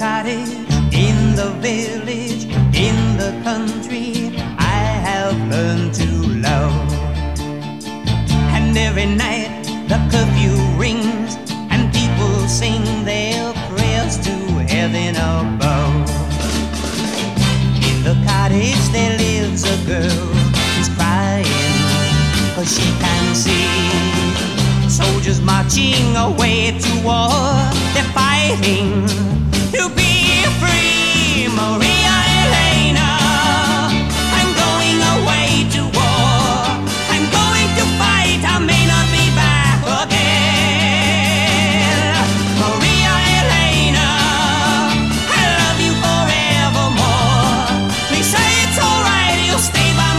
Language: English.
cottage, in the village, in the country, I have learned to love. And every night the curfew rings and people sing their prayers to heaven above. In the cottage there lives a girl who's crying 'cause she can see soldiers marching away to war. They're fighting